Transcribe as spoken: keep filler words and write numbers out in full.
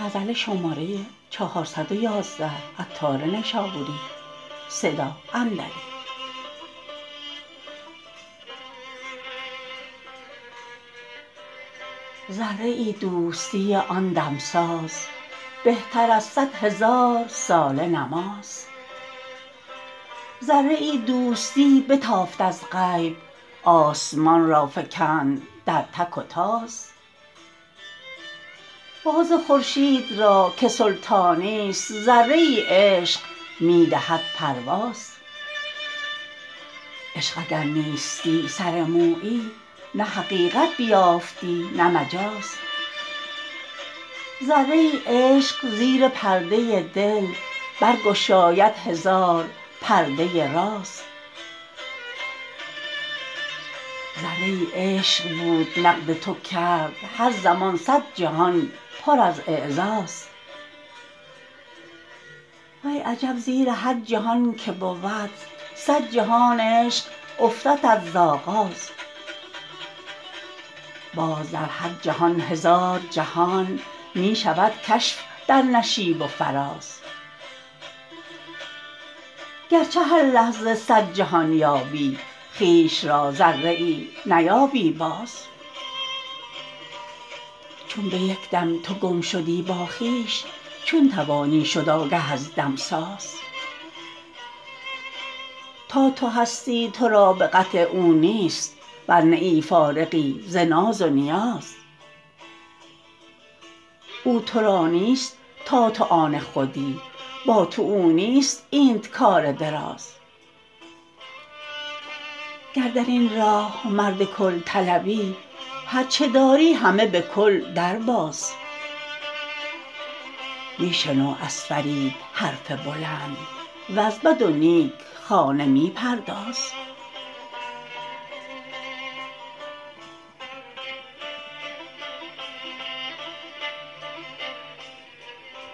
ذره ای دوستی آن دمساز بهتر از صد هزار ساله نماز ذره ای دوستی بتافت از غیب آسمان را فکند در تک و تاز باز خورشید را که سلطانی است ذره ای عشق می دهد پرواز عشق اگر نیستی سر مویی نه حقیقت بیافتی نه مجاز ذره ای عشق زیر پرده دل برگشاید هزار پرده راز ذره ای عشق بود نقد تو کرد هر زمان صد جهان پر از اعزاز وی عجب زیر هر جهان که بود صد جهان عشق افتدت ز آغاز باز در هر جهان هزار جهان می شود کشف در نشیب و فراز گرچه هر لحظه صد جهان یابی خویش را ذره ای نیابی باز چون به یک دم تو گم شدی با خویش چون توانی شد آگه از دمساز تا تو هستی تو را به قطع او نیست ور نه ای فارغی ز ناز و نیاز او تو را نیست تا تو آن خودی با تو او نیست اینت کار دراز گر در این راه مرد کل طلبی هر چه داری همه به کل درباز می شنو از فرید حرف بلند وز بد و نیک خانه می پرداز